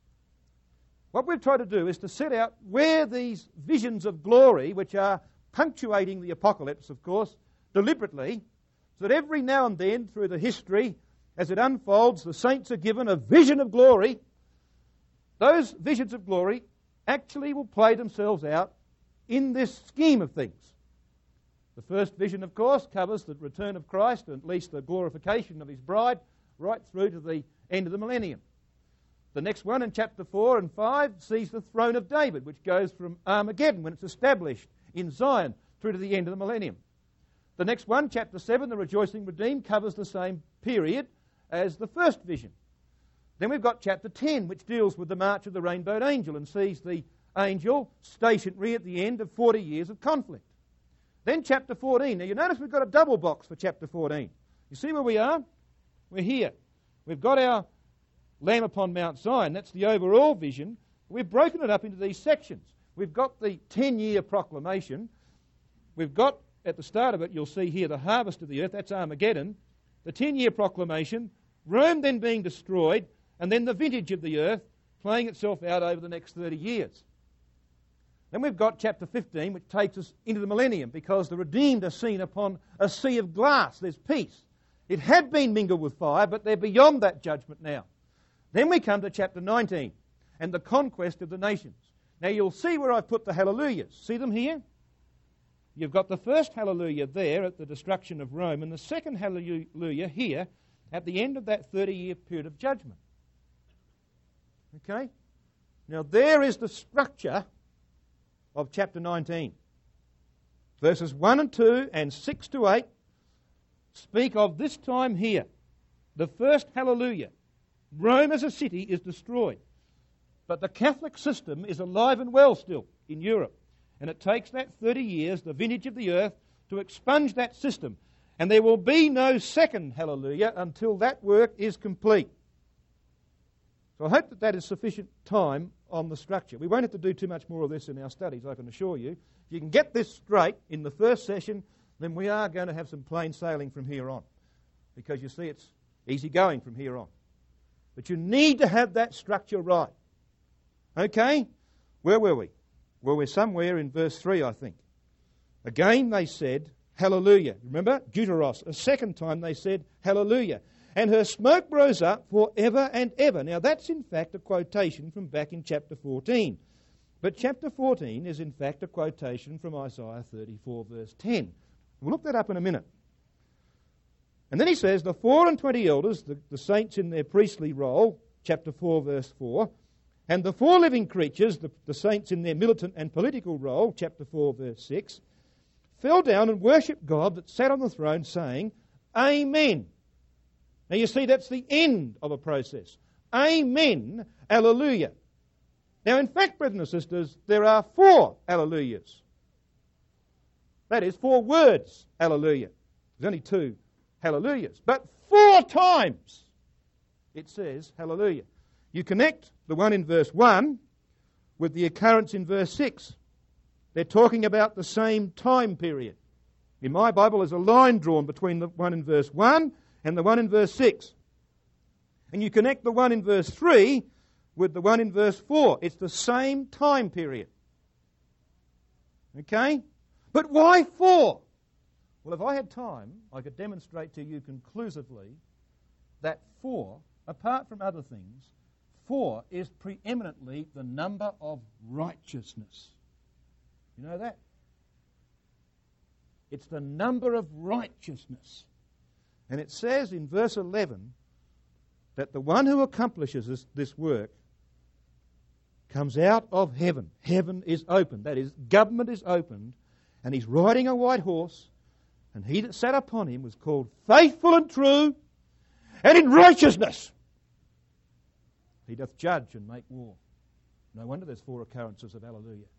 What we've tried to do is to set out where these visions of glory, which are punctuating the apocalypse, of course, deliberately, so that every now and then through the history, as it unfolds, the saints are given a vision of glory. Those visions of glory actually will play themselves out in this scheme of things. The first vision, of course, covers the return of Christ, and at least the glorification of his bride, right through to the end of the millennium. The next one in chapter four and five sees the throne of David, which goes from Armageddon, when it's established in Zion, through to the end of the millennium. The next one, chapter seven, the rejoicing redeemed, covers the same period as the first vision. Then we've got chapter ten, which deals with the march of the rainbowed angel and sees the angel stationary at the end of forty years of conflict. Then chapter fourteen. Now you notice we've got a double box for chapter fourteen. You see where we are? We're here. We've got our Lamb upon Mount Zion. That's the overall vision. We've broken it up into these sections. We've got the ten-year proclamation. We've got, at the start of it, you'll see here the harvest of the earth. That's Armageddon. The ten-year proclamation. Rome then being destroyed. And then the vintage of the earth playing itself out over the next thirty years. Then we've got chapter fifteen, which takes us into the millennium, because the redeemed are seen upon a sea of glass. There's peace. It had been mingled with fire, but they're beyond that judgment now. Then we come to chapter nineteen and the conquest of the nations. Now you'll see where I've put the hallelujahs. See them here? You've got the first hallelujah there at the destruction of Rome, and the second hallelujah here at the end of that thirty-year period of judgment. Okay? Now there is the structure of chapter nineteen. Verses one and two and six to eight speak of this time here. The first hallelujah. Rome as a city is destroyed. But the Catholic system is alive and well still in Europe. And it takes that thirty years, the vintage of the earth, to expunge that system. And there will be no second hallelujah until that work is complete. So I hope that that is sufficient time on the structure. We won't have to do too much more of this in our studies, I can assure you. If you can get this straight in the first session, then we are going to have some plain sailing from here on. Because you see, it's easy going from here on. But you need to have that structure right. Okay? Where were we? Well, we're somewhere in verse three, I think. Again they said, hallelujah. Remember? Deuteros. A second time they said, hallelujah. And her smoke rose up for ever and ever. Now that's in fact a quotation from back in chapter fourteen. But chapter fourteen is in fact a quotation from Isaiah thirty-four verse ten. We'll look that up in a minute. And then he says, the four and twenty elders, the, the saints in their priestly role, chapter four verse four, and the four living creatures, the, the saints in their militant and political role, chapter four verse six, fell down and worshipped God that sat on the throne, saying, Amen. Now you see, that's the end of a process. Amen, alleluia. Now in fact, brethren and sisters, there are four alleluias. That is, four words, alleluia. There's only two hallelujahs. But four times it says hallelujah. You connect the one in verse one with the occurrence in verse six. They're talking about the same time period. In my Bible, there's a line drawn between the one in verse one and the one in verse six. And you connect the one in verse three with the one in verse four. It's the same time period. Okay? But why four? Well, if I had time, I could demonstrate to you conclusively that four, apart from other things, four is preeminently the number of righteousness. You know that? It's the number of righteousness. And it says in verse eleven that the one who accomplishes this, this work comes out of heaven. Heaven is opened. That is, government is opened, and he's riding a white horse, and he that sat upon him was called faithful and true, and in righteousness he doth judge and make war. No wonder there's four occurrences of hallelujah.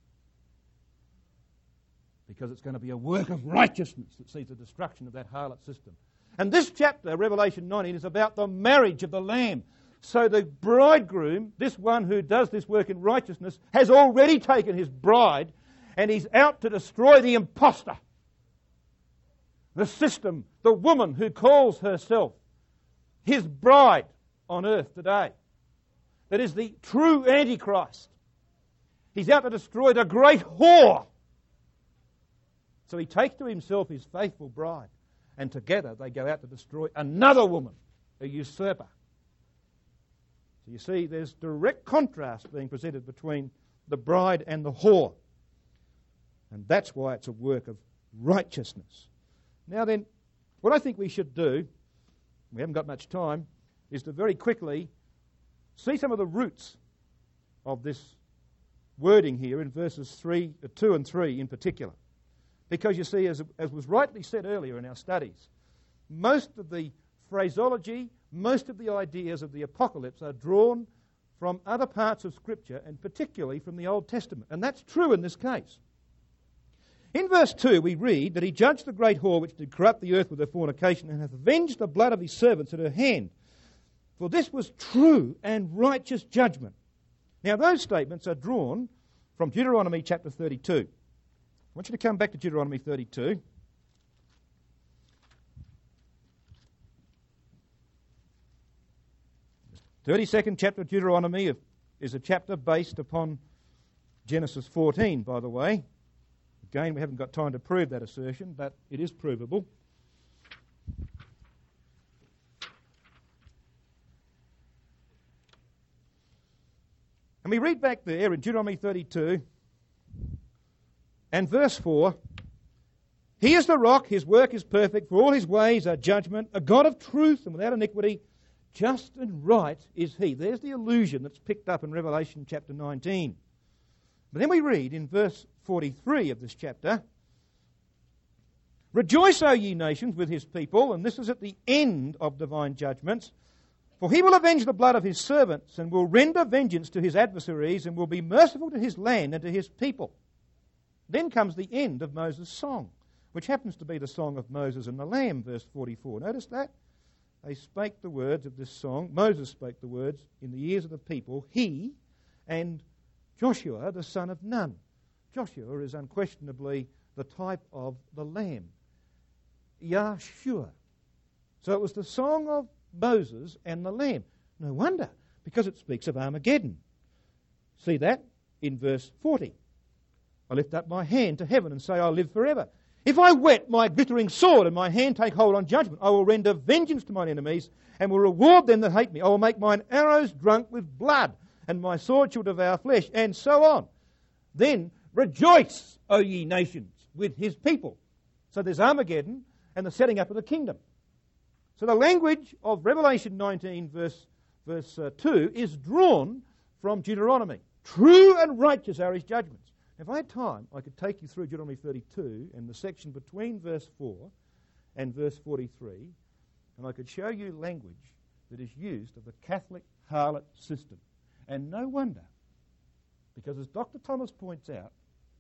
Because it's going to be a work of righteousness that sees the destruction of that harlot system. And this chapter, Revelation nineteen, is about the marriage of the Lamb. So the bridegroom, this one who does this work in righteousness, has already taken his bride and he's out to destroy the imposter. The system, the woman who calls herself his bride on earth today. That is the true Antichrist. He's out to destroy the great whore. So he takes to himself his faithful bride, and together they go out to destroy another woman, a usurper. So you see, there's direct contrast being presented between the bride and the whore. And that's why it's a work of righteousness. Now then, what I think we should do, we haven't got much time, is to very quickly see some of the roots of this wording here in verses three, uh, two and three in particular. Because you see, as, as was rightly said earlier in our studies, most of the phraseology, most of the ideas of the apocalypse are drawn from other parts of Scripture, and particularly from the Old Testament. And that's true in this case. In verse two we read that he judged the great whore which did corrupt the earth with her fornication, and hath avenged the blood of his servants at her hand. For this was true and righteous judgment. Now those statements are drawn from Deuteronomy chapter thirty-two. I want you to come back to Deuteronomy thirty-two. thirty-second chapter of Deuteronomy is a chapter based upon Genesis fourteen, by the way. Again, we haven't got time to prove that assertion, but it is provable. And we read back there in Deuteronomy thirty-two and verse four, he is the rock, his work is perfect, for all his ways are judgment, a God of truth and without iniquity, just and right is he. There's the allusion that's picked up in Revelation chapter nineteen. But then we read in verse forty-three of this chapter, rejoice, O ye nations, with his people, and this is at the end of divine judgments, for he will avenge the blood of his servants, and will render vengeance to his adversaries, and will be merciful to his land and to his people. Then comes the end of Moses' song, which happens to be the song of Moses and the Lamb, verse forty-four. Notice that? They spake the words of this song. Moses spake the words in the ears of the people, he and Joshua the son of Nun. Joshua is unquestionably the type of the Lamb. Yahshua. So it was the song of Moses and the Lamb. No wonder, because it speaks of Armageddon. See that in verse forty. I lift up my hand to heaven and say, I'll live forever. If I whet my glittering sword and my hand take hold on judgment, I will render vengeance to mine enemies and will reward them that hate me. I will make mine arrows drunk with blood, and my sword shall devour flesh, and so on. Then rejoice, O ye nations, with his people. So there's Armageddon and the setting up of the kingdom. So the language of Revelation nineteen verse, verse uh, two is drawn from Deuteronomy. True and righteous are his judgments. If I had time, I could take you through Deuteronomy thirty-two and the section between verse four and verse forty-three, and I could show you language that is used of the Catholic harlot system. And no wonder, because as Doctor Thomas points out,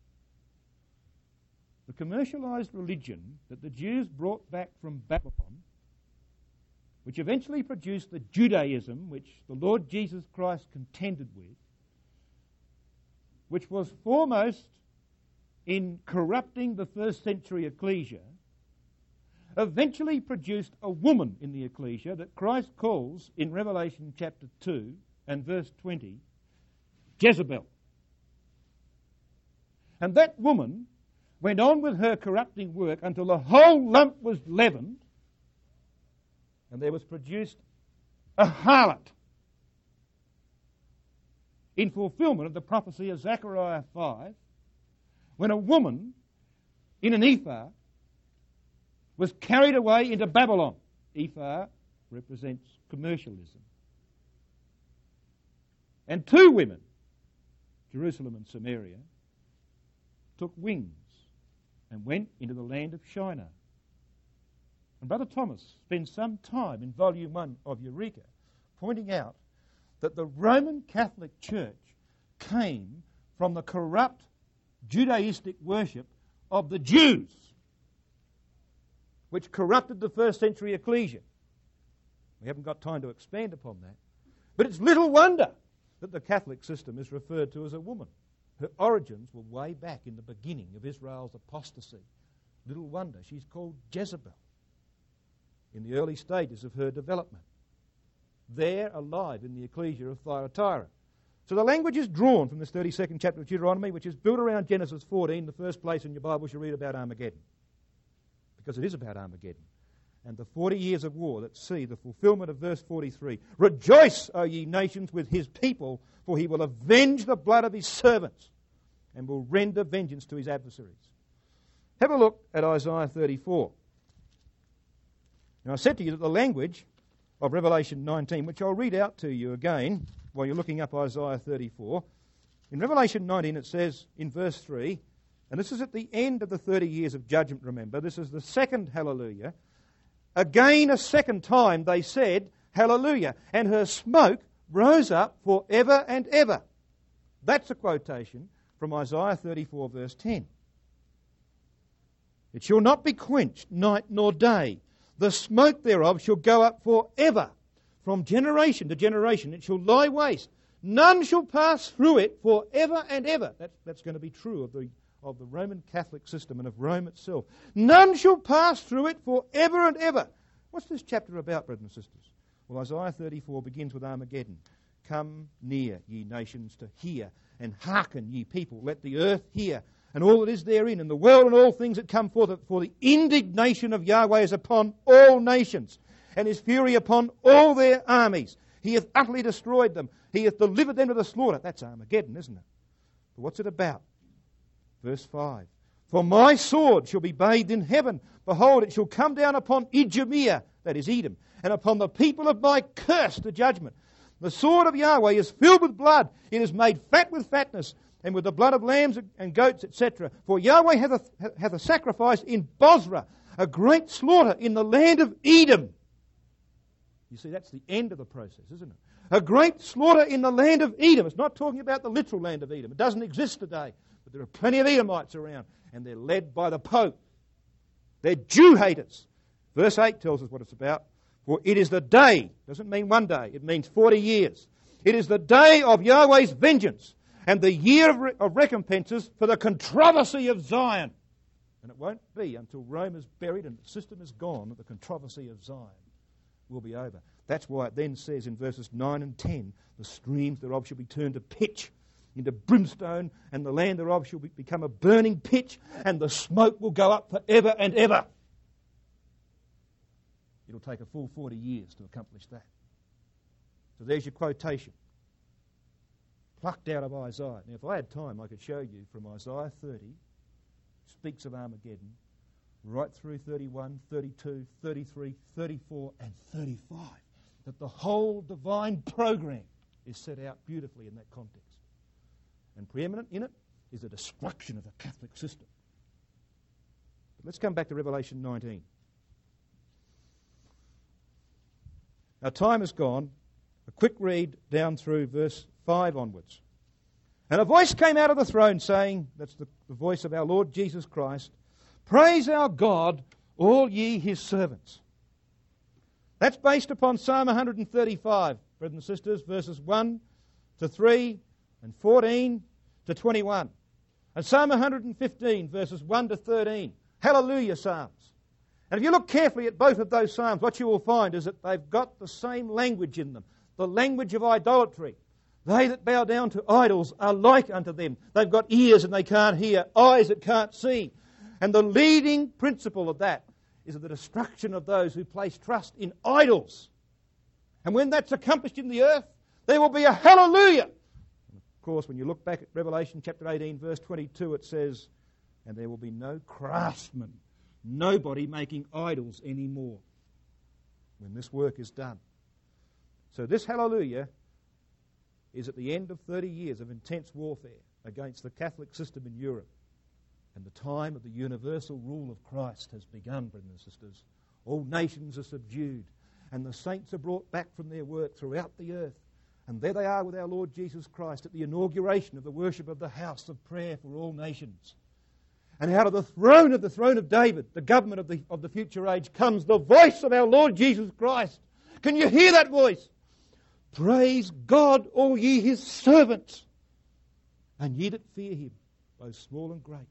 the commercialised religion that the Jews brought back from Babylon, which eventually produced the Judaism which the Lord Jesus Christ contended with, which was foremost in corrupting the first century ecclesia, eventually produced a woman in the ecclesia that Christ calls in Revelation chapter two and verse twenty, Jezebel. And that woman went on with her corrupting work until the whole lump was leavened and there was produced a harlot, in fulfillment of the prophecy of Zechariah five, when a woman in an ephah was carried away into Babylon. Ephah represents commercialism. And two women, Jerusalem and Samaria, took wings and went into the land of Shinar. And Brother Thomas spends some time in volume one of Eureka pointing out that the Roman Catholic Church came from the corrupt Judaistic worship of the Jews, which corrupted the first century ecclesia. We haven't got time to expand upon that. But it's little wonder that the Catholic system is referred to as a woman. Her origins were way back in the beginning of Israel's apostasy. Little wonder she's called Jezebel in the early stages of her development. There alive in the ecclesia of Thyatira. So the language is drawn from this thirty-second chapter of Deuteronomy, which is built around Genesis fourteen, the first place in your Bibles you read about Armageddon. Because it is about Armageddon. And the forty years of war that see the fulfillment of verse forty-three. Rejoice, O ye nations, with his people, for he will avenge the blood of his servants and will render vengeance to his adversaries. Have a look at Isaiah thirty-four. Now I said to you that the language of Revelation nineteen, which I'll read out to you again while you're looking up Isaiah thirty-four. In Revelation nineteen it says in verse three, and this is at the end of the thirty years of judgment, remember, this is the second hallelujah. Again a second time they said, hallelujah, and her smoke rose up for ever and ever. That's a quotation from Isaiah thirty-four verse ten. It shall not be quenched night nor day. The smoke thereof shall go up for ever. From generation to generation it shall lie waste. None shall pass through it for ever and ever. That's, that's going to be true of the, of the Roman Catholic system and of Rome itself. None shall pass through it for ever and ever. What's this chapter about, brothers and sisters? Well, Isaiah thirty-four begins with Armageddon. Come near, ye nations, to hear, and hearken, ye people. Let the earth hear, and all that is therein, and the world and all things that come forth. For the indignation of Yahweh is upon all nations, and his fury upon all their armies. He hath utterly destroyed them. He hath delivered them to the slaughter. That's Armageddon, isn't it? But what's it about? Verse five. For my sword shall be bathed in heaven. Behold, it shall come down upon Idumea, that is Edom, and upon the people of my curse to judgment. The sword of Yahweh is filled with blood. It is made fat with fatness, and with the blood of lambs and goats, et cetera. For Yahweh hath a, hath a sacrifice in Bozrah, a great slaughter in the land of Edom. You see, that's the end of the process, isn't it? A great slaughter in the land of Edom. It's not talking about the literal land of Edom. It doesn't exist today. But there are plenty of Edomites around, and they're led by the Pope. They're Jew haters. Verse eight tells us what it's about. For it is the day, doesn't mean one day, it means forty years. It is the day of Yahweh's vengeance, and the year of, re- of recompenses for the controversy of Zion. And it won't be until Rome is buried and the system is gone that the controversy of Zion will be over. That's why it then says in verses nine and ten, the streams thereof shall be turned to pitch, into brimstone, and the land thereof shall be, become a burning pitch, and the smoke will go up for ever and ever. It'll take a full forty years to accomplish that. So there's your quotation, plucked out of Isaiah. Now, if I had time, I could show you from Isaiah thirty, speaks of Armageddon, right through thirty-one, thirty-two, thirty-three, thirty-four, and thirty-five, that the whole divine program is set out beautifully in that context. And preeminent in it is the destruction of the Catholic system. But let's come back to Revelation nineteen. Our time has gone. A quick read down through verse five onwards. And a voice came out of the throne saying, that's the, the voice of our Lord Jesus Christ, praise our God, all ye his servants. That's based upon Psalm one thirty-five, brothers and sisters, verses one to three and fourteen to twenty-one. And Psalm one fifteen, verses one to thirteen. Hallelujah Psalms. And if you look carefully at both of those Psalms, what you will find is that they've got the same language in them, the language of idolatry. They that bow down to idols are like unto them. They've got ears and they can't hear, eyes that can't see. And the leading principle of that is the destruction of those who place trust in idols. And when that's accomplished in the earth, there will be a hallelujah. And of course, when you look back at Revelation chapter eighteen, verse twenty-two, it says, and there will be no craftsman, nobody making idols anymore when this work is done. So this hallelujah is at the end of thirty years of intense warfare against the Catholic system in Europe. And the time of the universal rule of Christ has begun, brothers and sisters. All nations are subdued, and the saints are brought back from their work throughout the earth. And there they are with our Lord Jesus Christ at the inauguration of the worship of the house of prayer for all nations. And out of the throne of the throne of David, the government of the, of the future age, comes the voice of our Lord Jesus Christ. Can you hear that voice? Praise God, all ye his servants, and ye that fear him, both small and great.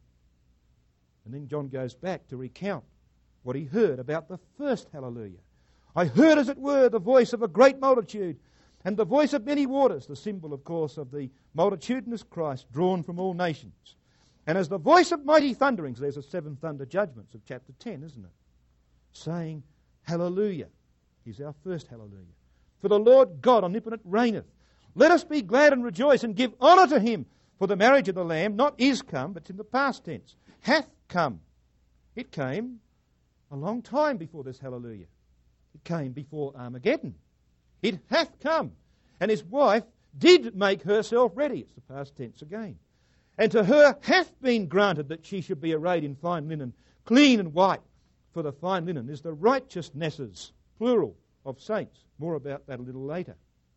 And then John goes back to recount what he heard about the first hallelujah. I heard, as it were, the voice of a great multitude, and the voice of many waters, the symbol, of course, of the multitudinous Christ drawn from all nations. And as the voice of mighty thunderings, there's the seven thunder judgments of chapter ten, isn't it? Saying, hallelujah. Here's our first hallelujah. For the Lord God omnipotent reigneth. Let us be glad and rejoice and give honour to him. For the marriage of the Lamb not is come, but it's in the past tense. Hath come. It came a long time before this hallelujah. It came before Armageddon. It hath come. And his wife did make herself ready. It's the past tense again. And to her hath been granted that she should be arrayed in fine linen, clean and white. For the fine linen is the righteousnesses, plural, of saints. More about that a little later.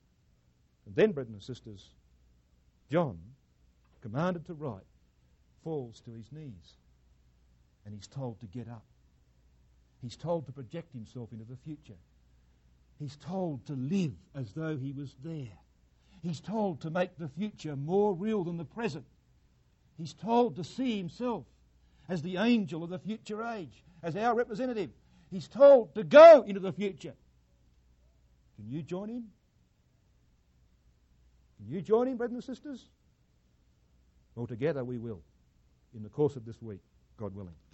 And then, brothers and sisters, John, commanded to write, falls to his knees. And he's told to get up. He's told to project himself into the future. He's told to live as though he was there. He's told to make the future more real than the present. He's told to see himself as the angel of the future age, as our representative. He's told to go into the future. Can you join him? Can you join him, brothers and sisters? Well, together we will, in the course of this week, God willing.